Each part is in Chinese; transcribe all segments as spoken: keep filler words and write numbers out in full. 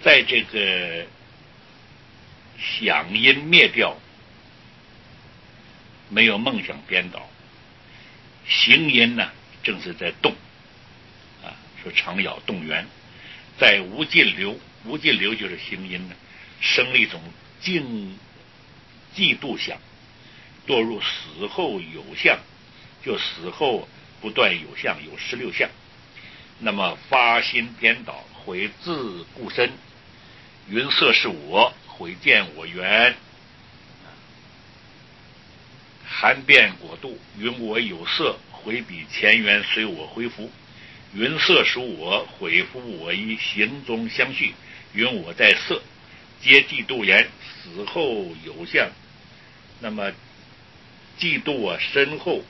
在这个响音灭掉，没有梦想颠倒，行音呢正是在动啊，说常咬动员，在无尽流，无尽流就是行音呢，生了一种静嫉妒相，堕入死后有相，就死后不断有相，有十六相。那么发心颠倒，毁自故身，云色是我，毁见我缘，寒变果度，云我有色，回彼前缘随我恢复，云色属我，毁复我一行踪相续，云我在色，皆嫉妒言，死后有相。那么嫉妒我身后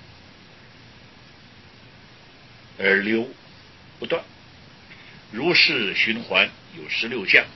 而流不断，如是循环，有十六相。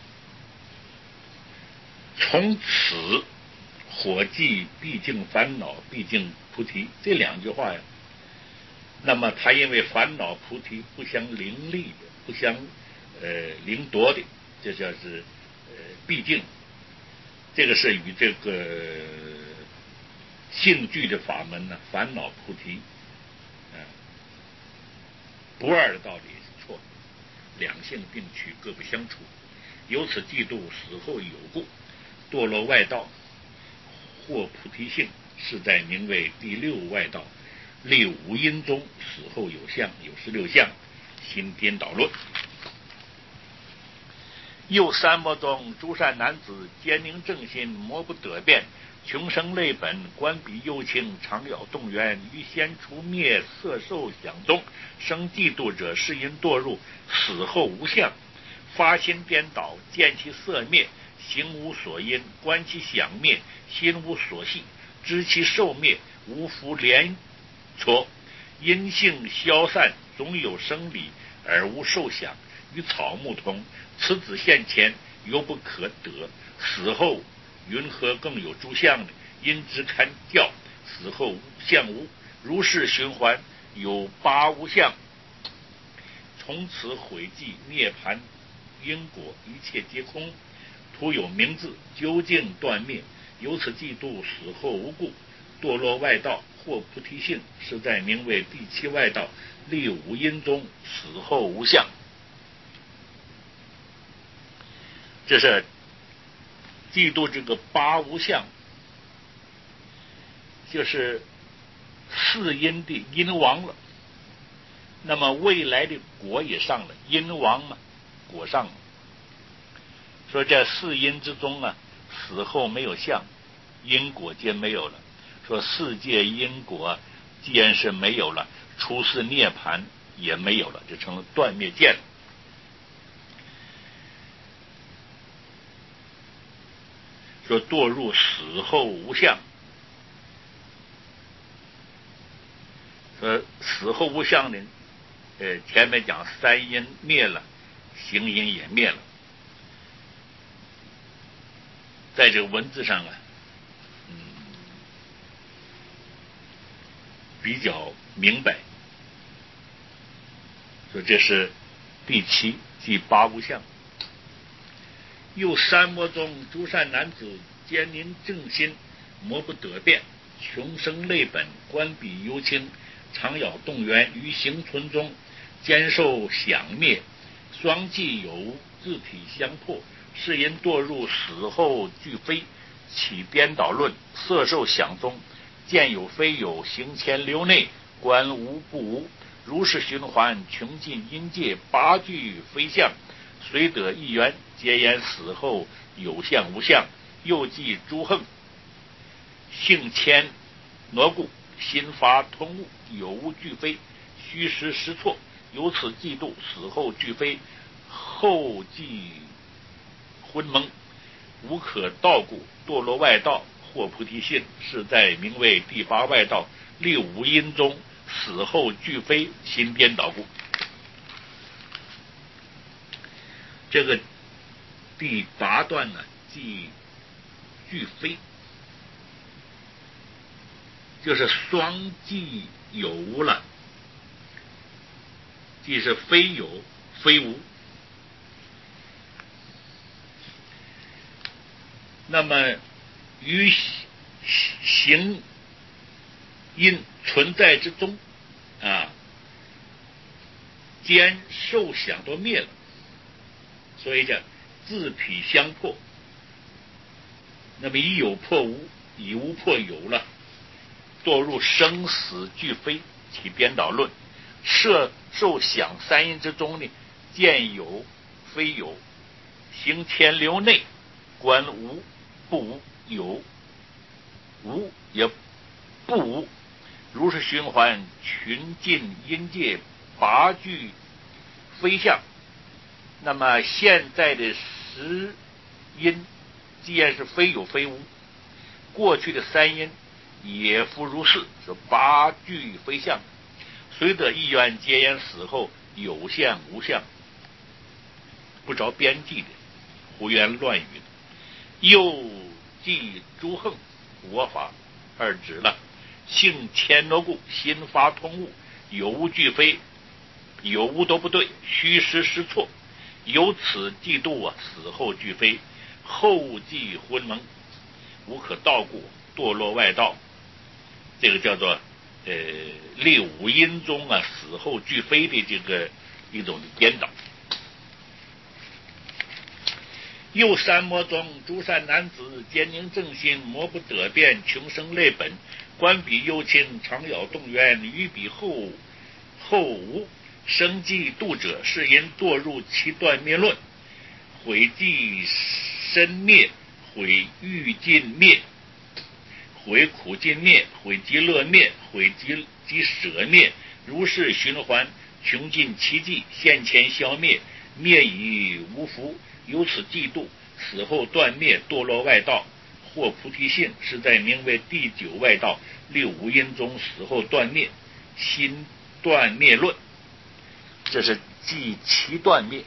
从此火寂毕竟烦恼，毕竟菩提，这两句话呀，那么他因为烦恼菩提不相凌厉的，不相呃凌夺的，这叫是呃毕竟，这个是与这个性具的法门呢，烦恼菩提呃不二的道理是错的，两性并取，各不相处，由此嫉妒死后有故，堕落外道，或菩提性，是在名为第六外道，立五阴中，死后有相，有十六相，心颠倒论。又三摩中诸善男子，坚宁正心，魔不得变，穷生类本，观彼幽情，常咬动缘，于先除灭色受想中，生嫉妒者，是因堕入死后无相，发心颠倒，见其色灭，行无所因，观其想灭，心无所系，知其受灭，无福连错，因性消散，总有生理而无受想，与草木同，此子现前犹不可得，死后云何更有诸相呢？因之堪教，死后无相无，如是循环，有八无相。从此毁寂涅盘因果，一切皆空，徒有名字，究竟断灭，由此嫉妒死后无故，堕落外道，或菩提性，是在名为第七外道，立五阴中，死后无相。这是嫉妒这个八无相，就是四阴的阴亡了，那么未来的果也上了，阴亡嘛，果上了。说这四阴之中啊，死后没有相，因果皆没有了。说世界因果既然是没有了，出世涅盘也没有了，就成了断灭见了。说堕入死后无相，说死后无相呢，呃，前面讲三阴灭了，行阴也灭了，在这个文字上啊，嗯，比较明白。说这是第七即八无相。又三摩中诸善男子，坚宁正心，魔不得变，穷生类本，观彼幽清，常咬动缘，于行存中，兼受想灭，双既有无，自体相破，是因堕入死后俱非，起颠倒论，色受想中，见有非有，行前流内，观无不无，如是循环，穷尽阴界，八具非相，虽得一缘，皆言死后有相无相，又记诸横，性迁挪故，心发通悟，有无俱非，虚实实错，由此嫉妒死后俱非，后继昏蒙，无可道故，堕落外道，或菩提性，是在名为第八外道，立五阴中，死后俱非，心颠倒故。这个第八段呢，即俱非，就是双既有无了，既是非有非无。 那么于行因存在之中啊，兼受想都灭了，所以叫自彼相破。那么以有破无，以无破有了，堕入生死俱非，起颠倒论。摄受想三因之中呢，见有非有，行天流内，观无不无，有无也不无，如是循环，群尽因界，拔具非相。那么现在的实因既然是非有非无，过去的三因也复如是，是拔具非相，随得意愿结缘死后有相无相，不着边际的胡言乱语的。又记诸横我法二指了，性迁挪故，心发通悟，有无俱非，有无都不对，虚实失错，由此嫉妒啊，死后俱非，后继昏蒙，无可道故，堕落外道。这个叫做呃六五因中啊死后俱非的这个一种颠倒。又三魔中诸善男子，坚宁正心，魔不得变，穷生类本，观彼幽清，常咬动缘，于彼后后无生嫉妒者，是因堕入其断灭论，毁寂身灭，毁欲尽灭，毁苦尽灭，毁极乐灭，毁极极舍灭，如是循环，穷尽其际，现前消灭，灭以无福，由此嫉妒，死后断灭，堕落外道，或菩提性，是在名为第九外道，六无因中死后断灭，心断灭论。这是即其断灭。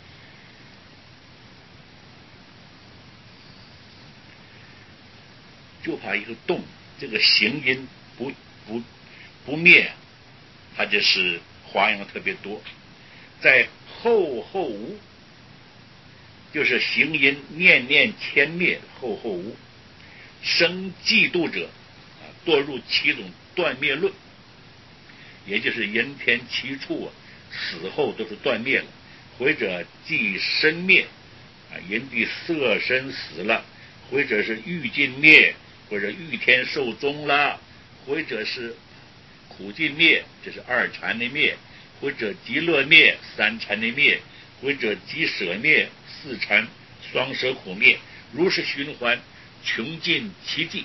就怕一个动，这个行因不不不灭，它就是花样特别多。在后后无，就是行因念念迁灭，后后无生嫉妒者啊，堕入其种断灭论，也就是因天其处啊，死后都是断灭了，或者即身灭啊，因地色身死了，或者是欲尽灭，或者欲天受终了，或者是苦尽灭，这是二禅的灭，或者极乐灭，三禅的灭，或者极舍灭，四禅双舍苦灭，如是循环，穷尽其际。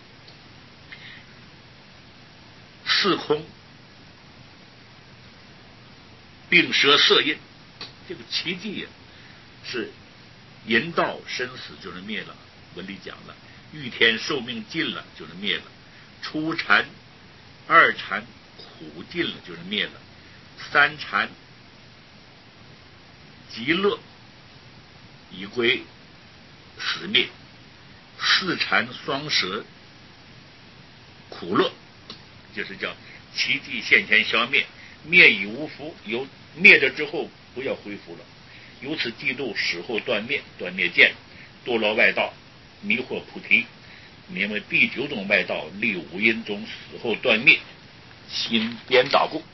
四空并舍色因，这个奇迹啊，是人道生死就是灭了，文里讲了，欲天寿命尽了就是灭了，初禅二禅苦尽了就是灭了，三禅极乐已归死灭，四禅双舍苦乐，就是叫奇迹现前消灭，灭已无福，由灭了之后不要恢复了，由此嫉妒死后断灭，断灭见，堕落外道，迷惑菩提，名为第九种外道，六无因中死后断灭，心颠倒故。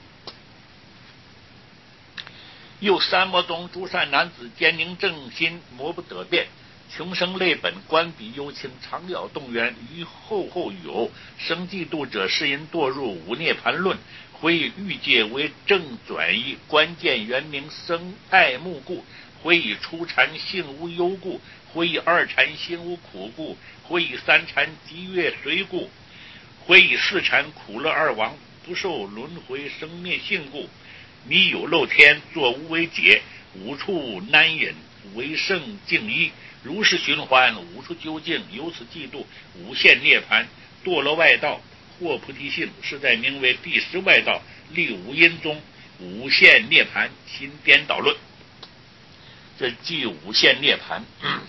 又三魔中诸善男子，坚宁正心，魔不得变，穷生类本，观彼幽清，常了动缘，于后后有生嫉妒者，是因堕入无涅盘论，或以欲界为正转移，关键原名生爱慕故，或以初禅性无忧故，或以二禅心无苦故，或以三禅极悦随故，或以四禅苦乐二王不受轮回生灭性故，迷有漏天，作无为解，无处难忍，为圣净一，如是循环，无处究竟，由此嫉妒，无限涅槃，堕落外道，或菩提性，是在名为第十外道，六无因中无限涅槃，心颠倒论。这即无限涅槃，嗯、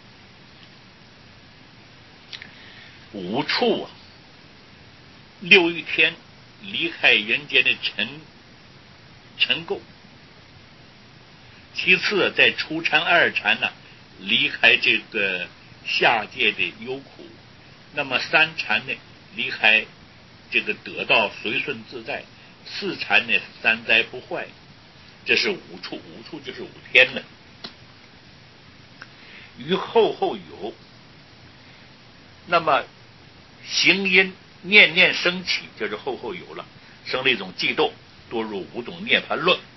无处啊，六欲天离开人间的尘尘垢，其次在初禅二禅呢、啊，离开这个下界的忧苦。那么三禅呢，离开这个得道随顺自在。四禅呢，三灾不坏。这是五处，五处就是五天了。于后后有，那么行因念念升起，就是后后有了，生了一种嫉妒，堕入五种涅槃论。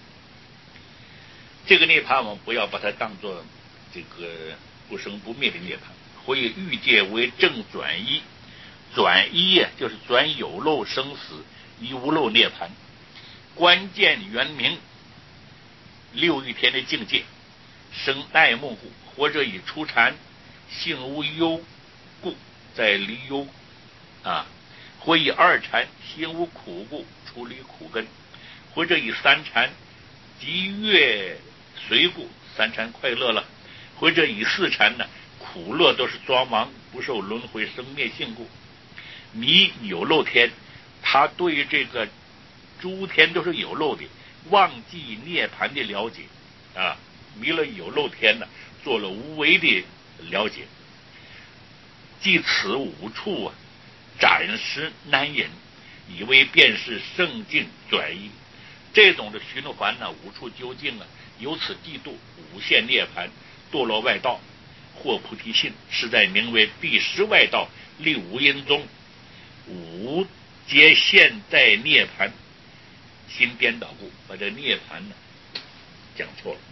这个涅槃我们不要把它当作这个不生不灭的涅槃，会以欲界为正转一，转一呀就是转有漏生死以无漏涅槃。关键圆明六欲天的境界，生爱梦故，或者以初禅性无忧故，在离忧啊；或以二禅心无苦故，处理苦根；或者以三禅极悦随故，三禅快乐了；或者以四禅呢，苦乐都是装盲，不受轮回生灭性故。迷有漏天，他对于这个诸天都是有漏的，忘记涅槃的了解啊，迷了有漏天呢，做了无为的了解。即此五处啊，暂时难忍，以为便是圣境转移。这种的循环呢，五处究竟啊，由此嫉妒无限涅槃，堕落外道，或菩提心，是在名为第十外道立五因中，五皆现在涅槃，心颠倒故，把这涅槃呢讲错了。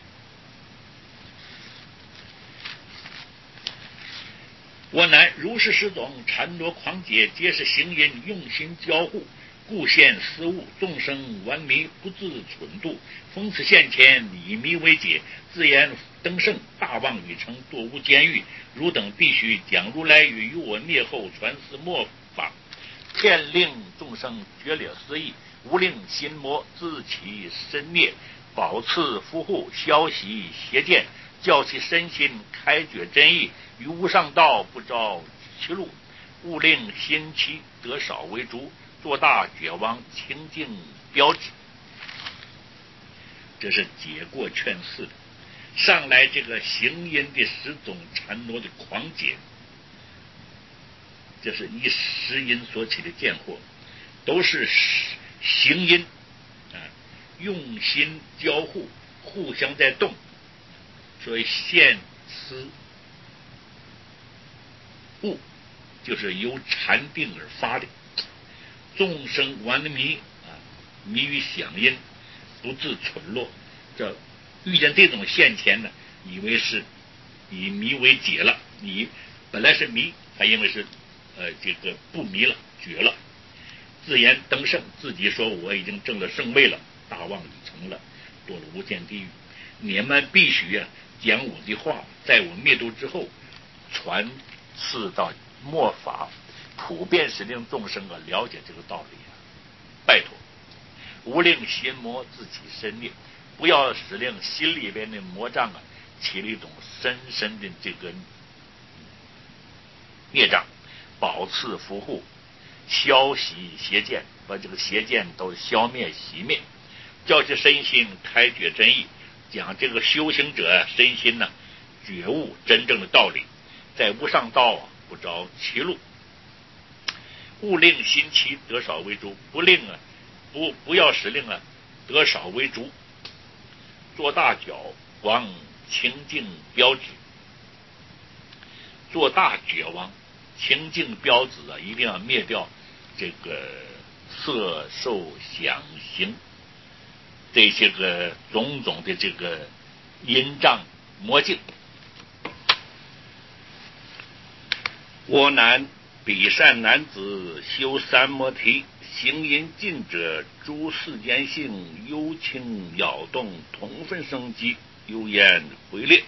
我乃如是十种禅罗狂解，皆是行因用心交互，故现思悟，众生顽迷不自蠢度，逢此现前，以迷为解，自言登圣，大妄语成，堕无间狱。汝等必须讲如来语，与我灭后传思末法，骗令众生觉了思义，无令心魔自起身孽，保持福护，消息邪见，教其身心开觉真意，于无上道不着其路，勿令心期得少为主，做大觉王清净标志。这是解过劝四的。上来这个行因的十种禅罗的狂解，这是以十因所起的见惑，都是行因啊，用心交互，互相在动，所以现思悟就是由禅定而发的。众生顽迷啊，迷于响因，不自蠢落。这遇见这种现前呢，以为是以迷为解了，你本来是迷，还因为是呃这个不迷了，绝了。自言登圣，自己说我已经证了圣位了，大妄已成了，堕了无间地狱。你们必须啊讲我的话，在我灭度之后传赐到末法，普遍使令众生啊了解这个道理啊。拜托，无令心魔自起身孽，不要使令心里边的魔障啊起了一种深深的这个孽障，保持福护，消息邪见，把这个邪见都消灭熄灭，叫其身心开觉真意，讲这个修行者身心呢觉悟真正的道理，在无上道啊不着其路，勿令心期得少为主，不令啊不不要使令啊得少为主，做大觉王清净标志，做大觉王清净标志啊，一定要灭掉这个色受想行这些个种种的这个阴障魔境。我乃彼善男子修三摩提，行淫尽者，诸世间性幽情扰动，同分生机，幽烟回列，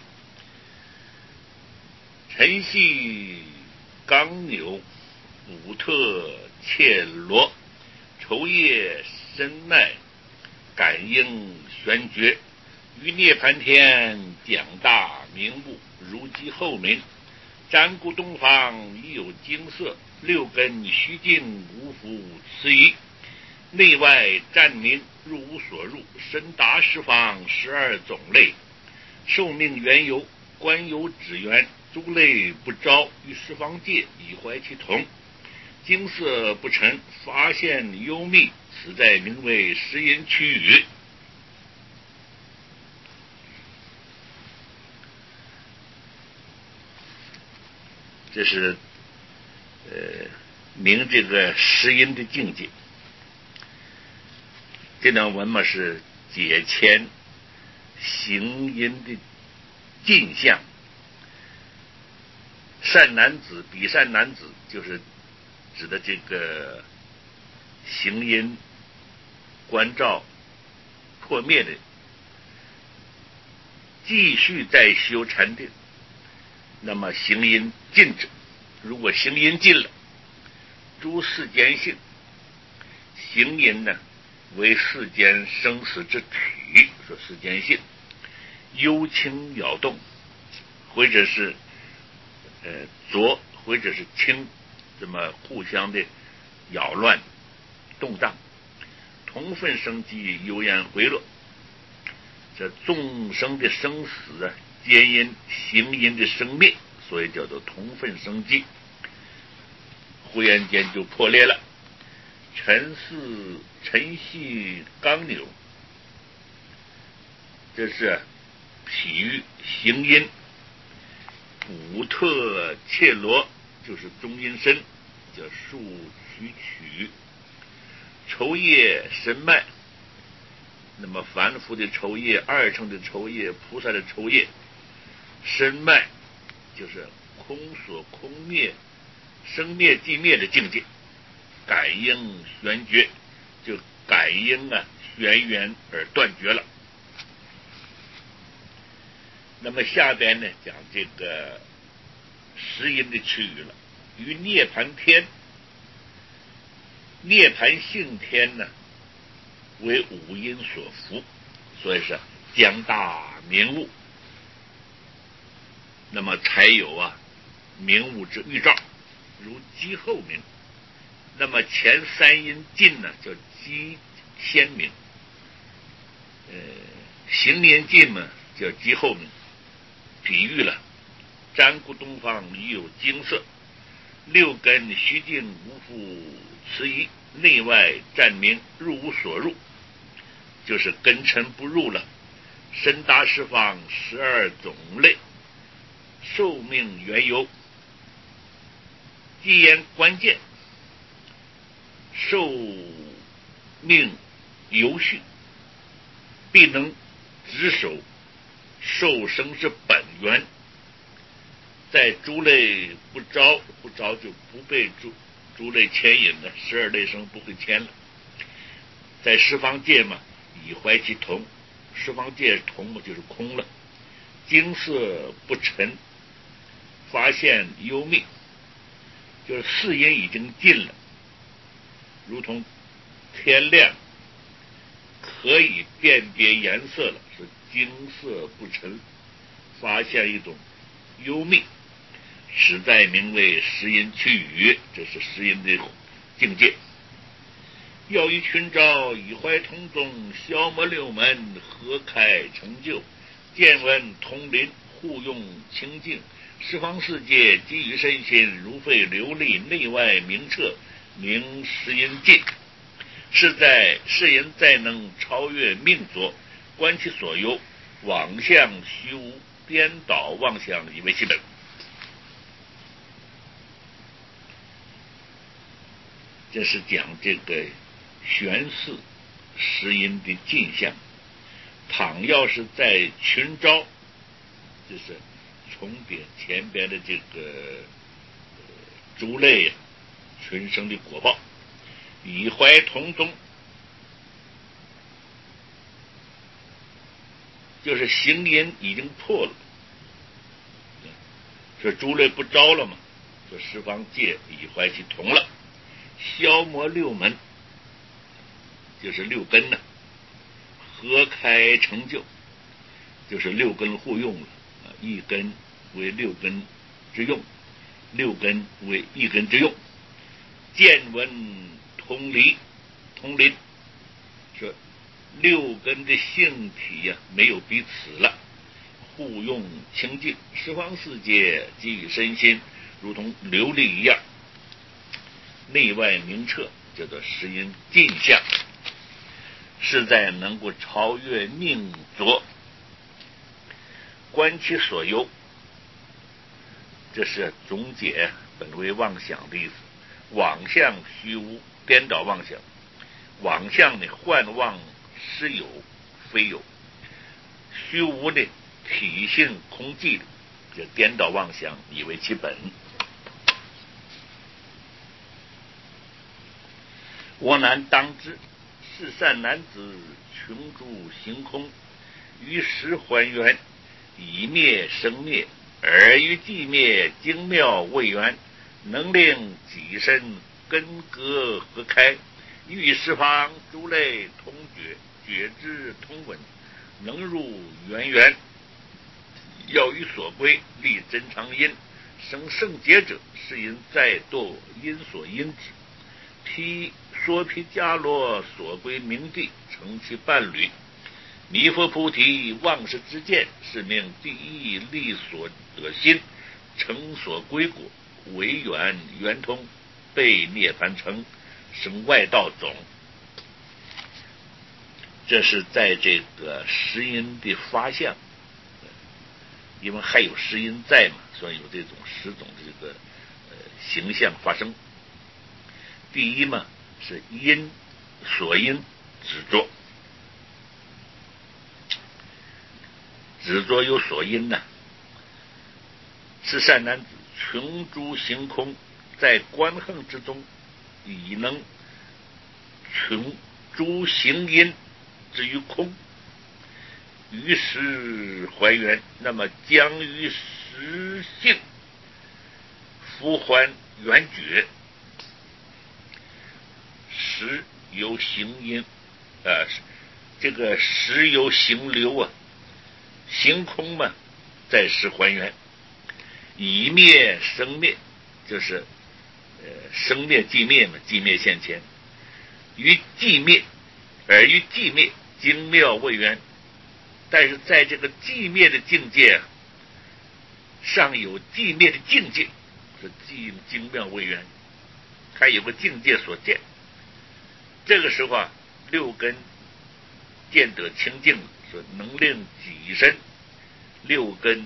晨系刚扭，五特切罗，愁叶深脉，感应玄觉，于涅盘天讲大明目，如鸡后门，瞻顾东方已有金色，六根虚静无复此疑，内外占明入无所入，深达十方十二种类，寿命缘由观有指缘， 诸类不招，与十方界以怀其同。精色不陈，发现幽秘，此在名为识音区语。这是呃明这个识音的境界。这段文嘛是解谦行音的尽相。善男子，比善男子就是指的这个行音观照破灭的，继续在修禅定。那么行音尽止，如果行音尽了，诸世间性，行音呢为世间生死之体，说世间性幽清扰动，或者是呃浊，或者是清，这么互相的扰乱动荡，同分生机，悠然回落。这众生的生死啊，皆因行因的生灭，所以叫做同分生机，忽然间就破裂了。尘似尘系刚扭，这是譬喻行音。古特切罗就是中阴身，叫竖曲曲。愁叶神脉，那么凡夫的愁叶，二乘的愁叶，菩萨的愁叶，身脉就是空所空灭，生灭寂灭的境界。感应玄绝，就感应啊玄远而断绝了。那么下边呢讲这个识音的区域了。于涅盘天，涅盘性天呢为五音所伏，所以是将大明悟，那么才有啊明悟之预兆，如鸡后明。那么前三音尽呢叫鸡先明，呃行音尽嘛叫鸡后明。比喻了占谷东方已有精色，六根虚静无复迟疑，内外占明入无所入，就是根尘不入了。身达十方十二种类，寿命缘由，既言关键，寿命犹续，必能执守受生之本源。在诸类不招，不招就不被诸诸类牵引了，十二类生不会牵了。在十方界嘛，以怀其同，十方界同嘛就是空了。精色不陈，发现幽秘，就是四音已经尽了，如同天亮，可以辨别颜色了，是精色不陈，发现一种幽秘，实在名为识音区语，这是识音的境界。要于群招，以怀同宗，消磨六门，合开成就，见闻同林，互用清净，十方世界基于身心，如沸流利，内外明彻，名识音尽。是在是因再能超越命浊，观其所由，妄象虚无，颠倒妄想以为其本。这是讲这个玄似识音的尽相。倘要是在群招，就是重叠前边的这个、呃、诸类、啊、群生的果报，以怀同宗，就是行因已经破了，这诸类不招了嘛，这十方界以怀其同了，消磨六门，就是六根呢、啊，合开成就，就是六根互用了，啊，一根为六根之用，六根为一根之用，见闻同离，同林，说六根的性体呀、啊、没有彼此了， 互用清净，十方世界给予身心如同琉璃一样，内外明澈，叫做十因尽相，是在能够超越命浊，观其所由。这是总解本为妄想的意思。妄象虚无，颠倒妄想。妄象呢，幻妄实有非有；虚无呢，体性空寂的，这颠倒妄想以为其本。我难当知，是善男子穷诸行空，于时还原，以灭生灭，而于寂灭精妙未圆，能令己身根格合开，与十方诸类同觉，觉知通闻，能入圆圆，要于所归，立真常因，生圣解者，是因在堕因所因之。披说毗迦罗所归明地，成其伴侣。弥佛菩提忘世之见，是名第一力所得心，成所归果，为缘圆通，被涅盘成，生外道种。这是在这个十因的发相，因为还有十因在嘛，所以有这种十种的这个呃形象发生。第一嘛，是因所因执着，执着有所因呢、啊。是善男子穷诸行空，在观横之中，已能穷诸行因之于空，于时还原，那么将于实性复还圆觉。实由行因，呃，这个实由行流啊，行空嘛，在实还原，以灭生灭，就是呃生灭寂灭嘛，寂灭现前，于寂灭，而于寂灭精妙未圆，但是在这个寂灭的境界上有寂灭的境界，是寂精妙未圆，还有个境界所见。这个时候啊，六根见得清净，说能令己身六根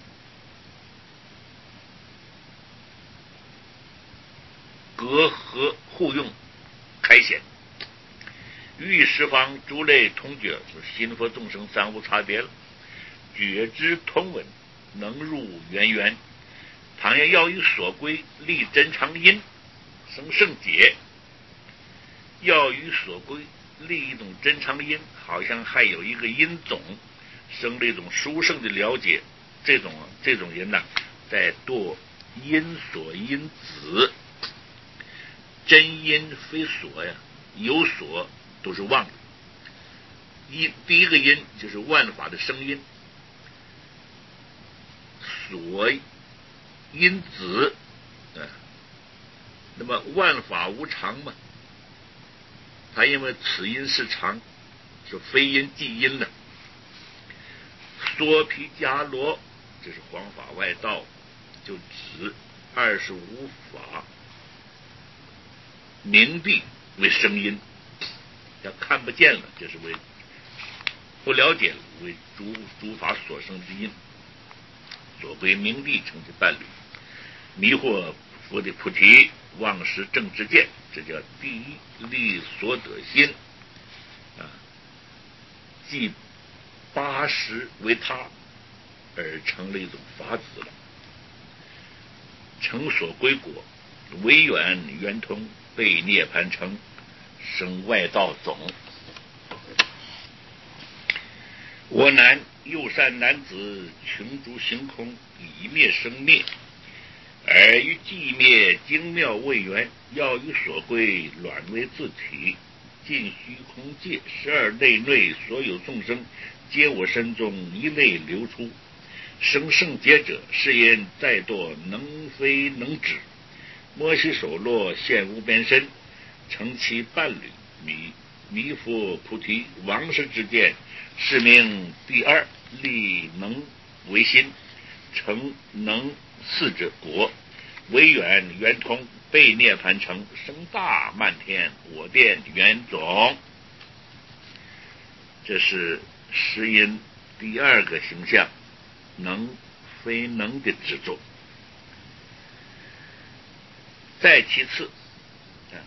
隔合互用开显，与十方诸类同觉，心佛众生三无差别了。觉知通闻，能入圆圆，倘若要于所归，立真常因，生圣解。要于所归，立一种真常因，好像还有一个因种，生了一种殊胜的了解。这种这种人呢，在堕因所因子，真因非所呀，有所都是妄的。一第一个因就是万法的生因，所因子，啊，那么万法无常嘛。他因为此因是常，是非因即因了。说毗迦罗，这是黄法外道，就指二十五法明蔽为声音，要看不见了，这是为不了解了，为诸诸法所生之因，所归明蔽成其伴侣。迷惑佛的菩提忘失正知见，这叫第一力所得心啊，即八识为他，而成了一种法子了。成所归果，为缘圆通，被涅盘成，生外道种。我难右善男子穷诸行空，以灭生灭，而于寂灭精妙未圆，要于所归，卵为自体，尽虚空界十二类内所有众生，皆我身中一类流出。生圣解者，是因在堕能非能止，摩西手落现无边身，成其伴侣。弥弥佛菩提王师之见，是名第二力能为心，成能四者果，为远圆通，被涅盘成，生大漫天，我殿圆总。这是十音第二个形象，能非能的执着。再其次，啊，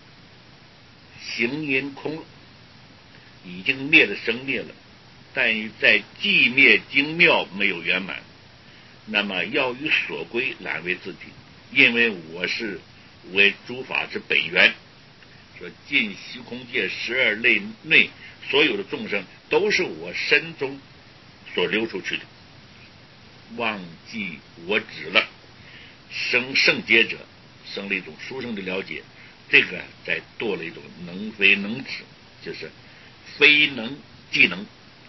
行音空已经灭了生灭了，但在寂灭精妙没有圆满，那么要与所归揽为自己，因为我是为诸法之本源。说尽虚空界十二类内所有的众生都是我身中所流出去的，忘记我止了，生圣洁者生了一种殊胜的了解，这个再多了一种能非能止，就是非能即能。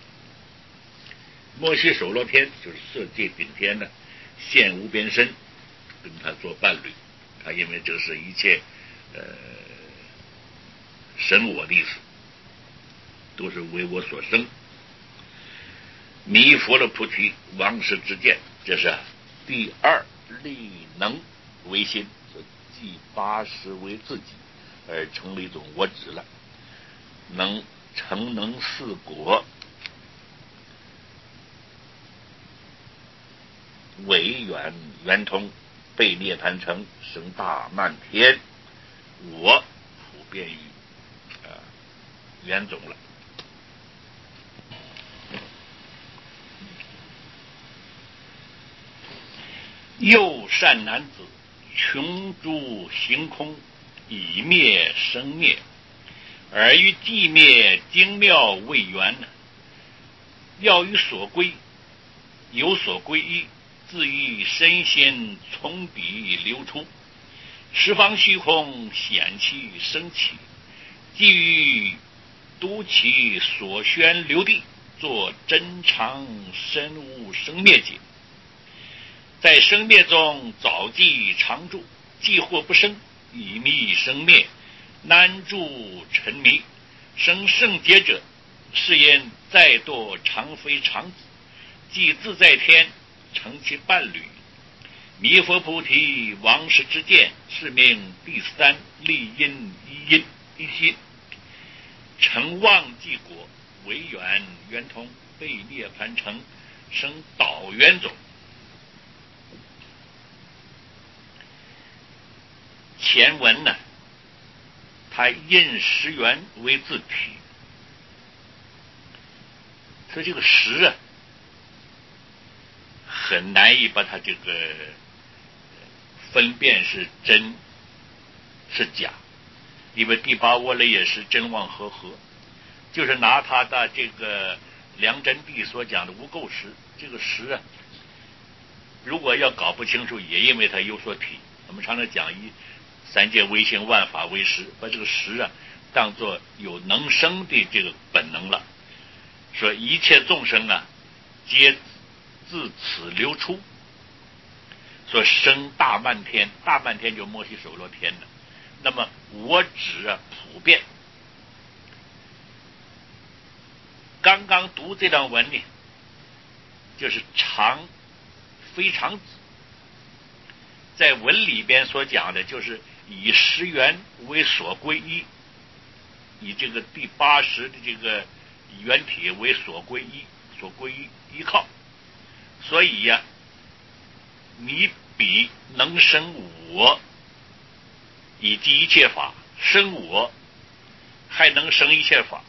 摩西首罗天就是色界顶天的现无边身，跟他做伴侣，他因为这是一切呃神我的意思，都是为我所生。弥佛了菩提王师之见，这是第二力能为心，所即八识为自己，而成了一种我止了，能成能四果，为远圆通，被涅盘成，生大漫天，我普遍于呃圆总了。又善男子，穷诸行空，以灭生灭，而于寂灭精妙未圆，要于所归，有所归依，自于身心从彼流出，十方虚空显其生起，基于督其所宣流地，作真常深无生灭解。在生灭中早记常住，既或不生，以迷生灭，难住沉迷。生圣洁者，是因再堕常非常子，即自在天，成其伴侣。弥佛菩提王师之见，是名第三立因一因一心，成妄记果，为远圆通，被涅盘成，生导圆种。前文呢，他印十元为自体，所以这个十啊，很难以把它这个分辨是真是假，因为第八窝类也是真妄合合，就是拿他的这个梁真谛所讲的无垢识，这个识啊，如果要搞不清楚，也因为它有所体。我们常常讲一三界唯心，万法唯识，把这个识啊当作有能生的这个本能了。说一切众生啊，皆自此流出。说生大漫天，大漫天就摩西首罗天的。那么我指啊普遍。刚刚读这段文呢，就是常非常子，在文里边所讲的就是以十缘为所归依，以这个第八识的这个原体为所归依，所归依依靠。所以呀、啊，你比能生我，以及一切法生我，还能生一切法。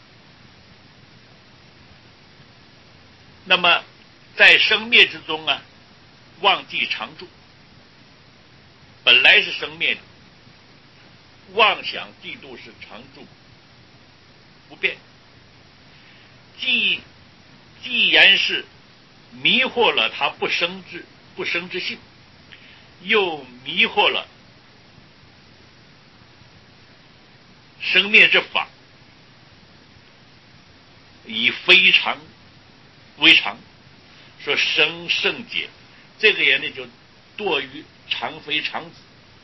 那么在生灭之中啊，忘记常住，本来是生灭的，妄想嫉妒是常住不变。既既然是迷惑了他不生之不生之性，又迷惑了生灭之法，以非常为常，说生圣解，这个人呢就堕于常非常子。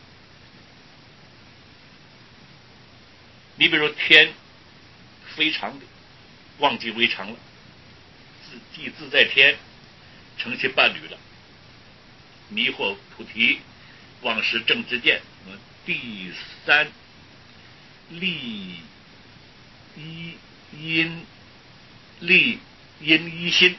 你比如说天非常的忘记为常了，自即自在天， 成其伴侣了。迷惑菩提，忘失正知见。第三，立一因立因一心。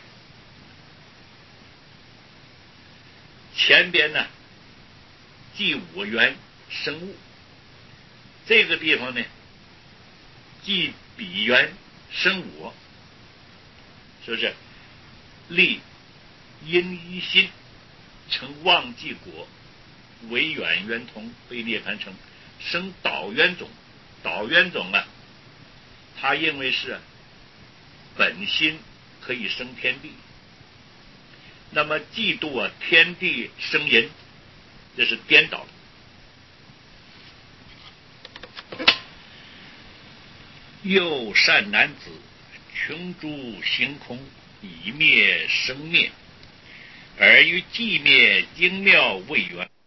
前边呢，即我缘生物，这个地方呢，即彼缘生我，是不是？立因一心，成妄即果，为远圆通，被涅盘成，生导缘种。导缘种啊，他认为是本心可以生天地，那么嫉妒啊，天地生人，这是颠倒的。又善男子，穷诸行空，以灭生灭，而于寂灭精妙未圆。